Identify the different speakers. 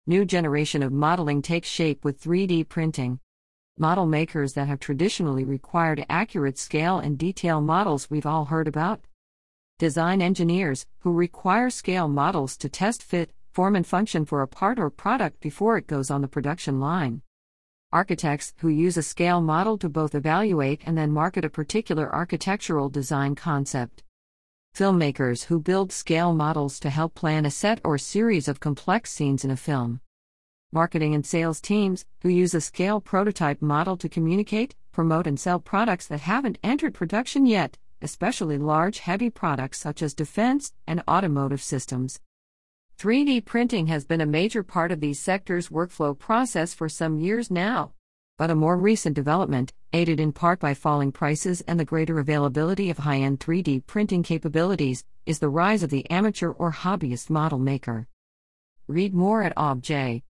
Speaker 1: New generation of modeling takes shape with 3D printing. Model makers that have traditionally required accurate scale and detail models we've all heard about. Design engineers, who require scale models to test fit, form and function for a part or product before it goes on the production line. Architects, who use a scale model to both evaluate and then market a particular architectural design concept. Filmmakers, who build scale models to help plan a set or series of complex scenes in a film. Marketing and sales teams, who use a scale prototype model to communicate, promote and sell products that haven't entered production yet, especially large, heavy products such as defense and automotive systems. 3D printing has been a major part of these sectors' workflow process for some years now. But a more recent development, aided in part by falling prices and the greater availability of high-end 3D printing capabilities, is the rise of the amateur or hobbyist model maker. Read more at OBJ.